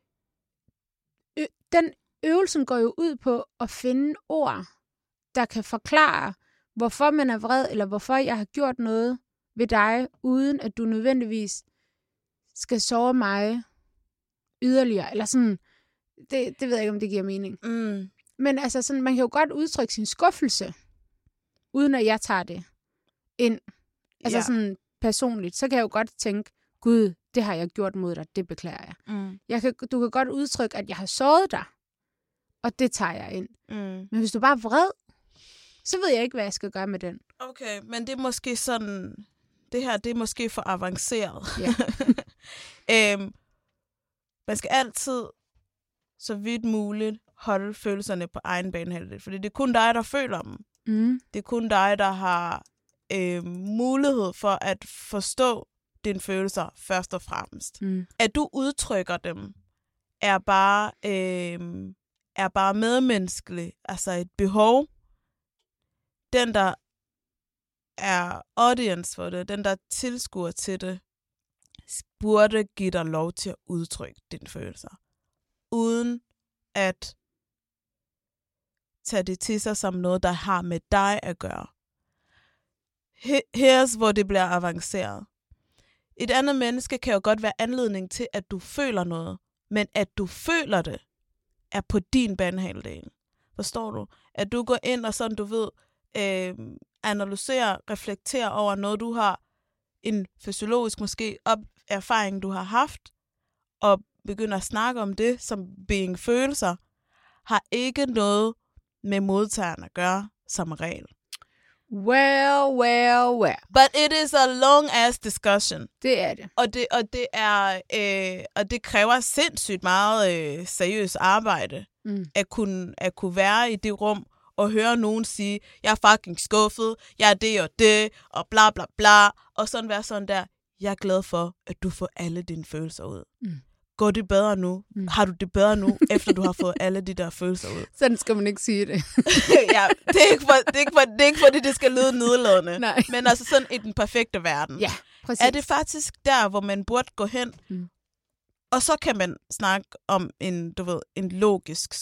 den øvelsen går jo ud på at finde ord, der kan forklare, hvorfor man er vred, eller hvorfor jeg har gjort noget ved dig, uden at du nødvendigvis skal såre mig yderligere. Eller sådan, det ved jeg ikke, om det giver mening. Men altså, sådan, man kan jo godt udtrykke sin skuffelse, uden at jeg tager det ind. Altså sådan personligt. Så kan jeg jo godt tænke, Gud, det har jeg gjort mod dig, det beklager jeg. Du kan godt udtrykke, at jeg har såret dig, og det tager jeg ind. Men hvis du bare er vred, så ved jeg ikke, hvad jeg skal gøre med den. Okay, men det er måske sådan, det her, det er måske for avanceret. Ja. Man skal altid, så vidt muligt, holde følelserne på egen banehalvdel, fordi det er kun dig, der føler dem. Det er kun dig, der har mulighed for at forstå dine følelser først og fremmest. At du udtrykker dem, er bare medmenneskelig, altså et behov. Den, der er audience for det, den, der tilskuer til det, burde give dig lov til at udtrykke dine følelser, uden at tage det til sig som noget, der har med dig at gøre. Her hvor det bliver avanceret. Et andet menneske kan jo godt være anledning til, at du føler noget, men at du føler det, er på din banehalvdel. Forstår du? At du går ind og sådan, du ved, analyserer, reflekterer over noget, du har, en fysiologisk måske erfaring, du har haft, og begynder at snakke om det som being følelser, har ikke noget med modtageren at gøre som regel. Well. But it is a long-ass discussion. Det er det. Og det kræver sindssygt meget seriøst arbejde at kunne være i det rum og høre nogen sige, jeg er fucking skuffet, jeg er det og det, og bla bla bla, og sådan være sådan der. Jeg er glad for, at du får alle dine følelser ud. Går det bedre nu? Har du det bedre nu, efter du har fået alle de der følelser ud? Sådan skal man ikke sige det. Ja, det er ikke fordi, det skal lyde nedladende. Nej. Men altså sådan i den perfekte verden. Ja, præcis. Er det faktisk der, hvor man burde gå hen? Og så kan man snakke om en logisk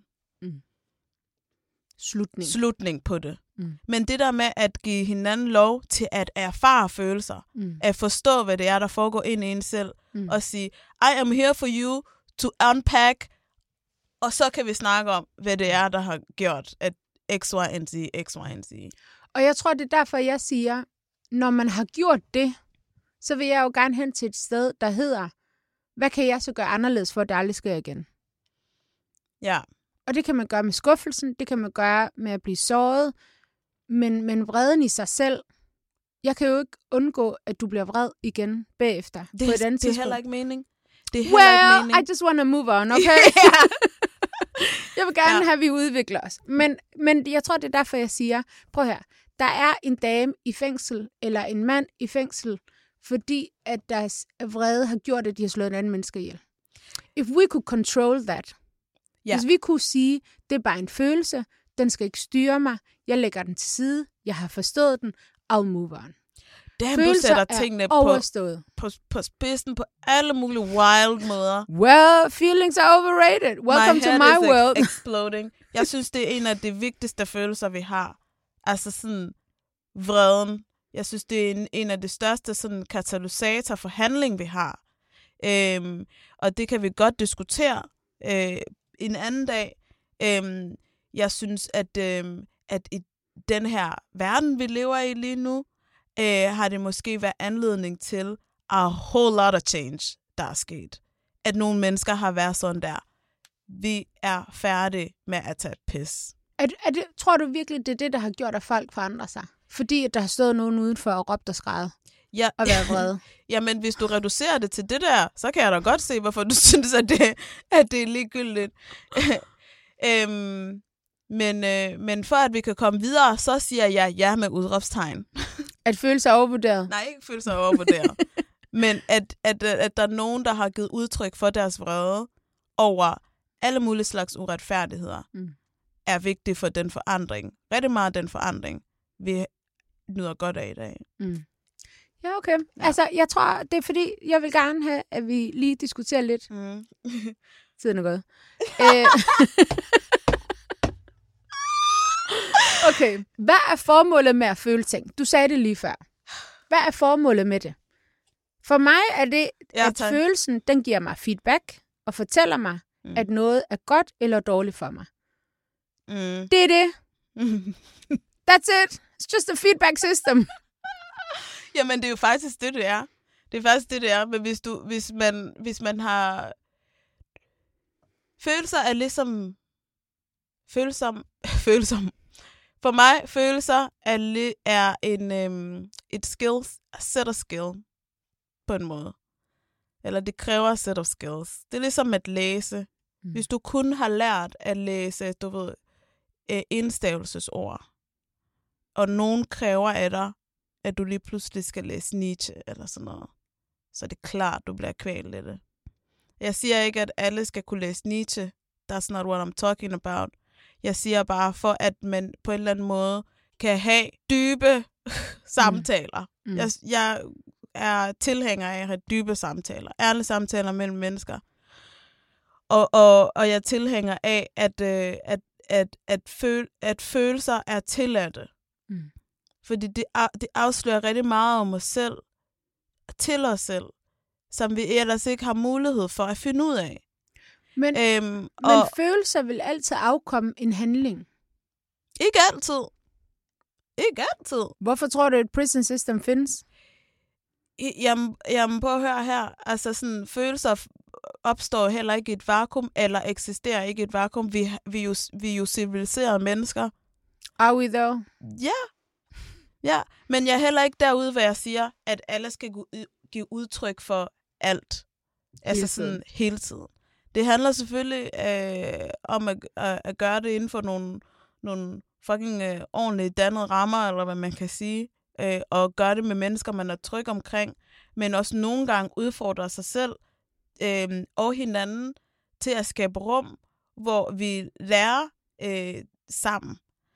slutning på det. Men det der med at give hinanden lov til at erfare følelser, at forstå, hvad det er, der foregår ind i en selv, og sige, I am here for you to unpack, og så kan vi snakke om, hvad det er, der har gjort, at X, Y, and Z, X, Y, and Z. Og jeg tror, det er derfor, jeg siger, når man har gjort det, så vil jeg jo gerne hen til et sted, der hedder, hvad kan jeg så gøre anderledes, for at det aldrig sker igen? Ja. Og det kan man gøre med skuffelsen, det kan man gøre med at blive såret, men vreden i sig selv, jeg kan jo ikke undgå, at du bliver vred igen bagefter. Det er heller ikke mening. I just want to move on, okay? Jeg vil gerne have, at vi udvikler os. Men jeg tror, det er derfor, jeg siger, prøv her, der er en dame i fængsel, eller en mand i fængsel, fordi at deres vrede har gjort, at de har slået en anden menneske ihjel. If we could control that, hvis vi kunne sige, det er bare en følelse, den skal ikke styre mig, jeg lægger den til side, jeg har forstået den, I'll move on. Du sætter tingene på spidsen på alle mulige wild måder. Well, feelings are overrated. Welcome to my world. Exploding. Jeg synes, det er en af de vigtigste følelser, vi har. Altså sådan vreden. Jeg synes, det er en af de største sådan katalysator for handling, vi har. Og det kan vi godt diskutere en anden dag. jeg synes, at i den her verden, vi lever i lige nu, har det måske været anledning til a whole lot of change, der er sket. At nogle mennesker har været sådan der. Vi er færdige med at tage pis. Tror du virkelig, det er det, der har gjort, at folk forandrer sig? Fordi at der har stået nogen udenfor og råbt og skreget? Ja. Og været vrede? Jamen, hvis du reducerer det til det der, så kan jeg da godt se, hvorfor du synes, at det er ligegyldigt. Men for at vi kan komme videre, så siger jeg ja med udråbstegn. At følelser er overvurderet? Nej, ikke følelser er overvurderet. Men at der er nogen, der har givet udtryk for deres vrede over alle mulige slags uretfærdigheder, er vigtigt for den forandring. Rigtig meget den forandring, vi nyder godt af i dag. Mm. Ja, okay. Ja. Altså, jeg tror, det er fordi, jeg vil gerne have, at vi lige diskuterer lidt. Tiden er gået. Okay, hvad er formålet med at føle ting? Du sagde det lige før. Hvad er formålet med det? For mig er det, at følelsen, den giver mig feedback og fortæller mig, at noget er godt eller dårligt for mig. Det er det. That's it. It's just a feedback system. Jamen, det er jo faktisk det er. Det er faktisk det er. Men hvis man har... Følelser er ligesom... Følsom. For mig, følelser er et set of skill, på en måde. Eller det kræver set of skills. Det er ligesom at læse. Hvis du kun har lært at læse, du ved, indstavelsesord, og nogen kræver af dig, at du lige pludselig skal læse Nietzsche, eller sådan noget, så er det klart, du bliver kvalt af det. Jeg siger ikke, at alle skal kunne læse Nietzsche. That's not what I'm talking about. Jeg siger bare, for at man på en eller anden måde kan have dybe samtaler. Jeg er tilhænger af at have dybe samtaler. Ærlige samtaler mellem mennesker. Og jeg er tilhænger af, at følelser er tilladte. Fordi det afslører rigtig meget om os selv, til os selv, som vi ellers ikke har mulighed for at finde ud af. Men følelser vil altid afkomme en handling. Ikke altid. Ikke altid. Hvorfor tror du, at et prison system findes? Jamen prøv at høre her. Altså sådan, følelser opstår heller ikke i et vakuum, eller eksisterer ikke i et vakuum. Vi er jo civiliserede mennesker. Are we though? Ja, men jeg er heller ikke derude, hvor jeg siger, at alle skal give udtryk for alt. Altså sådan hele tiden. Det handler selvfølgelig om at gøre det inden for nogle fucking ordentligt dannede rammer, eller hvad man kan sige, og gøre det med mennesker, man er tryg omkring, men også nogle gange udfordre sig selv og hinanden til at skabe rum, hvor vi lærer sammen.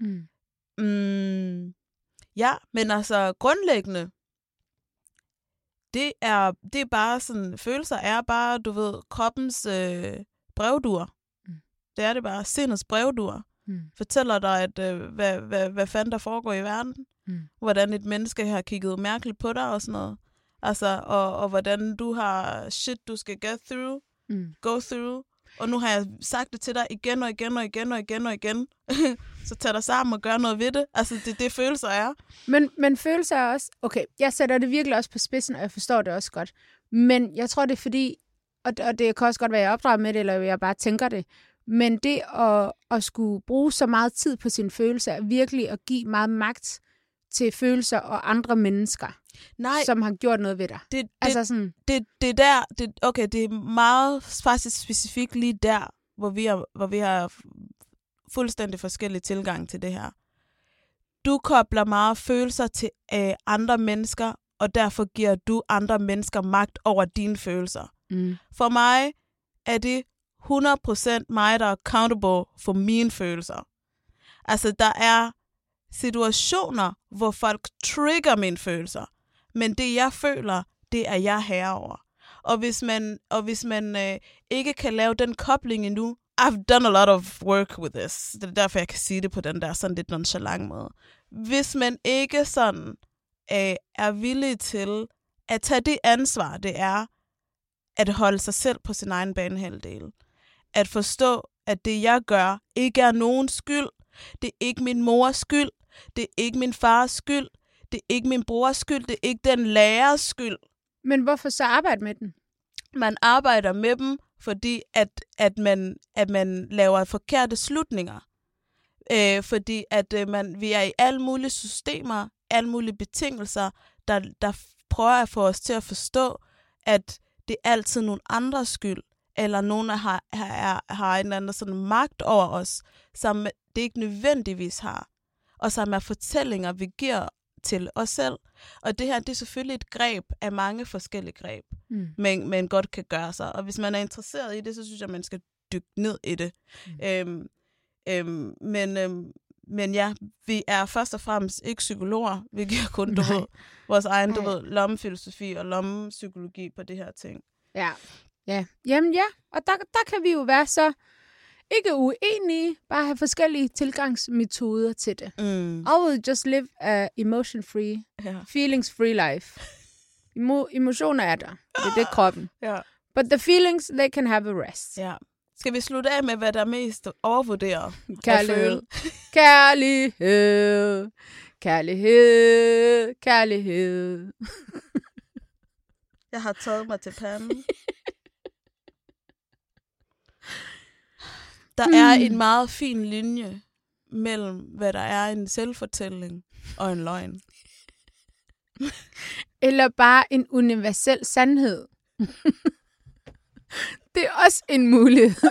Ja, men altså grundlæggende, det er bare sådan, følelser er bare, du ved, kroppens brevduer. Det er det bare, sindets brevduer. Fortæller dig, at hvad fanden der foregår i verden. Hvordan et menneske har kigget mærkeligt på dig og sådan noget. Altså, og hvordan du har shit, du skal go through. Og nu har jeg sagt det til dig igen og igen. Så tag dig sammen og gør noget ved det. Altså, det følelser er. Men følelser er også... Okay, jeg sætter det virkelig også på spidsen, og jeg forstår det også godt. Men jeg tror, det er fordi... Og det kan også godt være, jeg opdrager med det, eller jeg bare tænker det. Men det at skulle bruge så meget tid på sine følelser, er virkelig at give meget magt til følelser og andre mennesker, som har gjort noget ved dig. Det er meget faktisk specifikt lige der, hvor vi har fuldstændig forskellige tilgang til det her. Du kobler meget følelser til andre mennesker, og derfor giver du andre mennesker magt over dine følelser. For mig er det 100% mig, der er accountable for mine følelser. Altså, der er situationer, hvor folk trigger mine følelser. Men det, jeg føler, det er jeg herover. Og hvis man ikke kan lave den kobling endnu, I've done a lot of work with this. Det er derfor, jeg kan sige det på den der sådan lidt nonchalant måde. Hvis man ikke sådan er villig til at tage det ansvar, det er at holde sig selv på sin egen banehalvdel. At forstå, at det, jeg gør, ikke er nogens skyld. Det er ikke min mors skyld. Det er ikke min fars skyld. Det er ikke min brors skyld. Det er ikke den lærers skyld. Men hvorfor så arbejde med den? Man arbejder med dem, fordi at man laver forkerte slutninger. Fordi at vi er i alle mulige systemer, alle mulige betingelser, der prøver at få os til at forstå, at det er altid nogen andres skyld, eller nogen, der har en eller anden sådan magt over os, som det ikke nødvendigvis har. Og som er fortællinger, vi giver til os selv. Og det her, det er selvfølgelig et greb af mange forskellige greb, men godt kan gøre sig. Og hvis man er interesseret i det, så synes jeg, man skal dykke ned i det. Men ja, vi er først og fremmest ikke psykologer. Vi giver kun vores egen lommefilosofi og lommepsykologi på det her ting. Ja. Jamen ja, og der kan vi jo være så ikke uenige, bare have forskellige tilgangsmetoder til det. I will just live a emotion-free, feelings-free life. Emotioner er der. Det er kroppen. But the feelings, they can have a rest. Ja. Skal vi slutte af med, hvad der er mest overvurderet? Kærlighed. Kærlighed. Kærlighed. Kærlighed. Jeg har taget mig til panden. Der er en meget fin linje mellem, hvad der er en selvfortælling og en løgn. Eller bare en universel sandhed. Det er også en mulighed.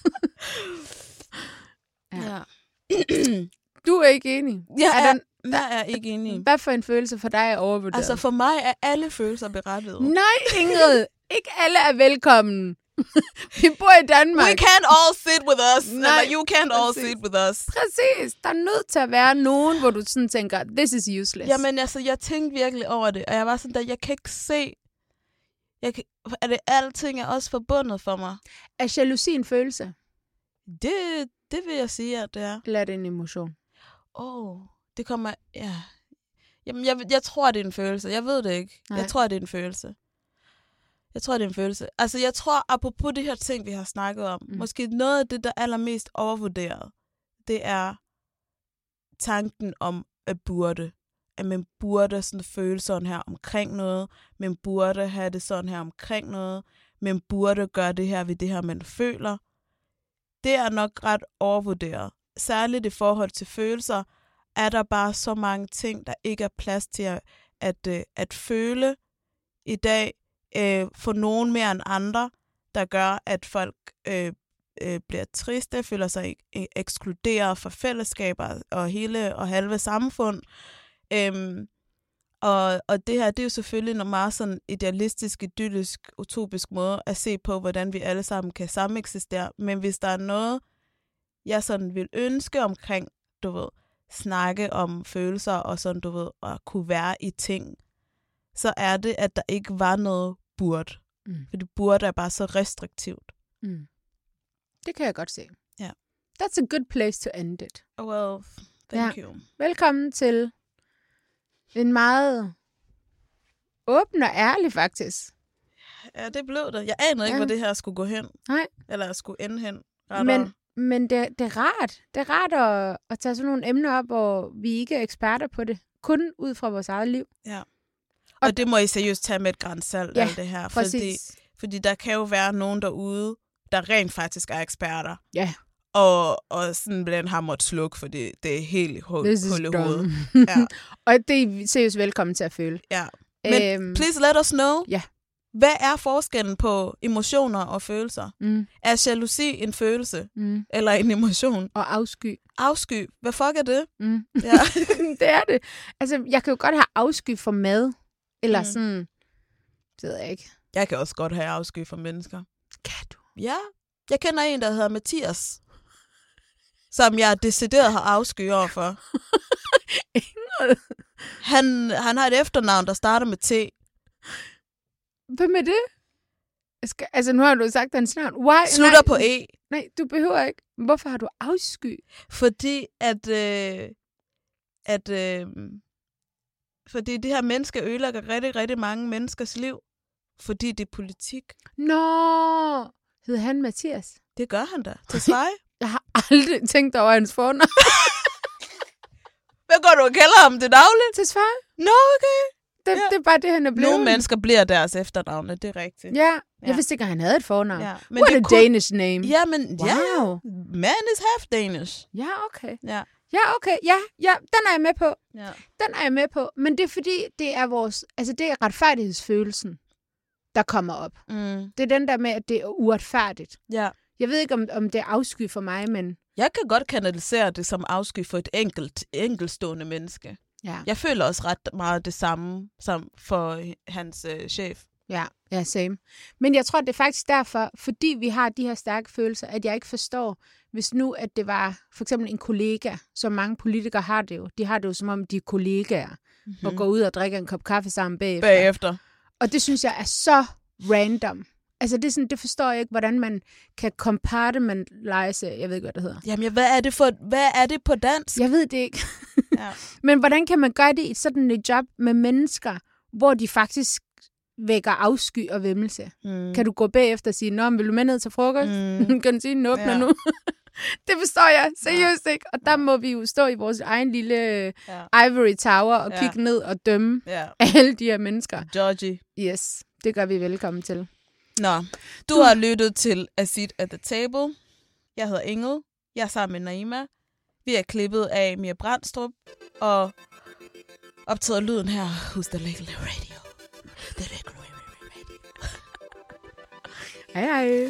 Ja. Du er ikke enig? Jeg er ikke enig. Hvad for en følelse for dig er overvurderet? Altså for mig er alle følelser berettiget. Nej, Ingrid. Ikke alle er velkommen. Vi bor i Danmark. We can't all sit with us. Nej, you can't all sit with us. Præcis. Der er nødt til at være nogen, hvor du sådan tænker, this is useless. Jamen altså, jeg tænkte virkelig over det, og jeg var sådan der, jeg kan ikke se, er det alting er også forbundet for mig? Er jalousi en følelse? Det vil jeg sige, at det er. Eller er det en emotion? Det kommer, ja. Jamen, jeg tror, det er en følelse. Jeg ved det ikke. Nej. Jeg tror, det er en følelse. Altså, jeg tror, apropos det her ting, vi har snakket om, måske noget af det, der er allermest overvurderet, det er tanken om at burde. At man burde sådan føle sådan her omkring noget. Man burde have det sådan her omkring noget. Man burde gøre det her ved det her, man føler. Det er nok ret overvurderet. Særligt i forhold til følelser, er der bare så mange ting, der ikke er plads til at føle i dag, for nogen mere end andre, der gør, at folk bliver triste, føler sig ekskluderet fra fællesskaber og hele og halve samfund. Og det her, det er jo selvfølgelig en meget sådan idealistisk, idyllisk, utopisk måde at se på, hvordan vi alle sammen kan sameksistere. Men hvis der er noget, jeg sådan vil ønske omkring, du ved, snakke om følelser og sådan, du ved, at kunne være i ting, så er det, at der ikke var noget burde. Fordi burde er bare så restriktivt. Det kan jeg godt se. Ja. That's a good place to end it. Well, thank you. Velkommen til en meget åben og ærlig, faktisk. Ja, det blev det. Jeg anede ikke, hvor det her skulle gå hen. Nej. Eller skulle ende hen. Men det er rart. Det er rart at tage sådan nogle emner op, hvor vi ikke er eksperter på det. Kun ud fra vores eget liv. Ja. Og det må I seriøst tage med et gran salt, alt det her. Fordi der kan jo være nogen derude, der rent faktisk er eksperter. Ja. Og sådan blandt har måttet slukke, fordi det er helt hul i hovedet. Ja. Og det er seriøst velkommen til at føle. Ja. Men please let us know. Ja. Hvad er forskellen på emotioner og følelser? Er jalousi en følelse? Eller en emotion? Og afsky. Afsky. Hvad fuck er det? Ja. Det er det. Altså, jeg kan jo godt have afsky for mad. Eller sådan, det ved jeg ikke. Jeg kan også godt have afsky for mennesker. Kan du? Ja. Jeg kender en, der hedder Mathias. Som jeg decideret har afsky overfor. Han har et efternavn, der starter med T. Hvem er det? Altså, nu har du sagt hans navn. Why? Slutter på E. Nej, du behøver ikke. Hvorfor har du afsky? Fordi fordi det her menneske ødelægger rigtig, rigtig mange menneskers liv. Fordi det er politik. Nå, hedder han Mathias? Det gør han da. Til Sverige. aldrig tænkt over hans fornavn. Hvad går du og kalder ham til dagligt? Til svar. Nå, okay. Det er bare det, han er blevet. Nogle mennesker bliver deres efternavne, det er rigtigt. Ja, jeg vidste ikke, at han havde et fornavn. Ja, men what a Danish name. Ja, men wow. Man is half Danish. Ja, okay. Ja, okay. Ja, den er jeg med på. Ja. Den er jeg med på. Men det er fordi, det er det er retfærdighedsfølelsen, der kommer op. Det er den der med, at det er uretfærdigt. Ja. Jeg ved ikke, om det er afsky for mig, men... Jeg kan godt kanalisere det som afsky for et enkeltstående menneske. Ja. Jeg føler også ret meget det samme som for hans chef. Ja, same. Men jeg tror, det er faktisk derfor, fordi vi har de her stærke følelser, at jeg ikke forstår, hvis nu, at det var for eksempel en kollega, som mange politikere har det jo. De har det jo, som om de er kollegaer, og går ud og drikker en kop kaffe sammen bagefter. Og det synes jeg er så random. Altså, det er sådan, det forstår jeg ikke, hvordan man kan compartmentalize, jeg ved ikke, hvad det hedder. Jamen, hvad er det på dansk? Jeg ved det ikke. Ja. Men hvordan kan man gøre det i sådan et job med mennesker, hvor de faktisk vækker afsky og væmmelse? Kan du gå bagefter og sige, nå, vil du med ned til frokost? Kan du sige, den åbner nu? Det forstår jeg seriøst ikke. Og der må vi jo stå i vores egen lille ivory tower og kigge ned og dømme alle de her mennesker. Georgie. Yes, det gør vi velkommen til. Nå, du har lyttet til A Seat at the Table. Jeg hedder Ingel. Jeg er sammen med Naima. Vi er klippet af Mia Brandstrup og optaget lyden her hos The Regular Radio. The Regular Radio. Hej.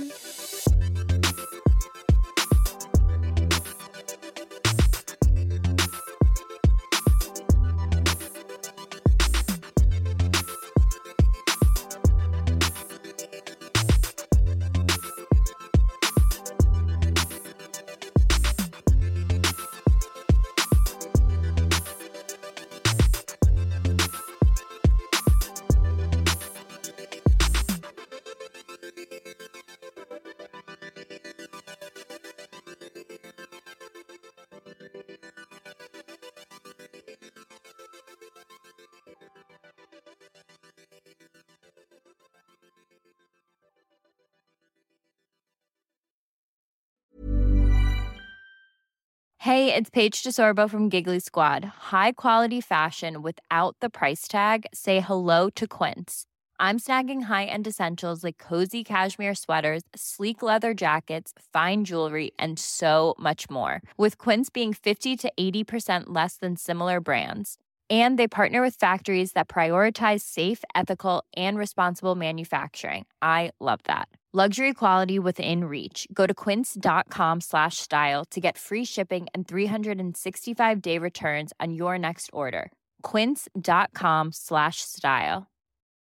Hey, it's Paige DeSorbo from Giggly Squad. High quality fashion without the price tag. Say hello to Quince. I'm snagging high-end essentials like cozy cashmere sweaters, sleek leather jackets, fine jewelry, and so much more. With Quince being 50 to 80% less than similar brands. And they partner with factories that prioritize safe, ethical, and responsible manufacturing. I love that. Luxury quality within reach. Go to quince.com/style to get free shipping and 365-day returns on your next order. Quince.com/style.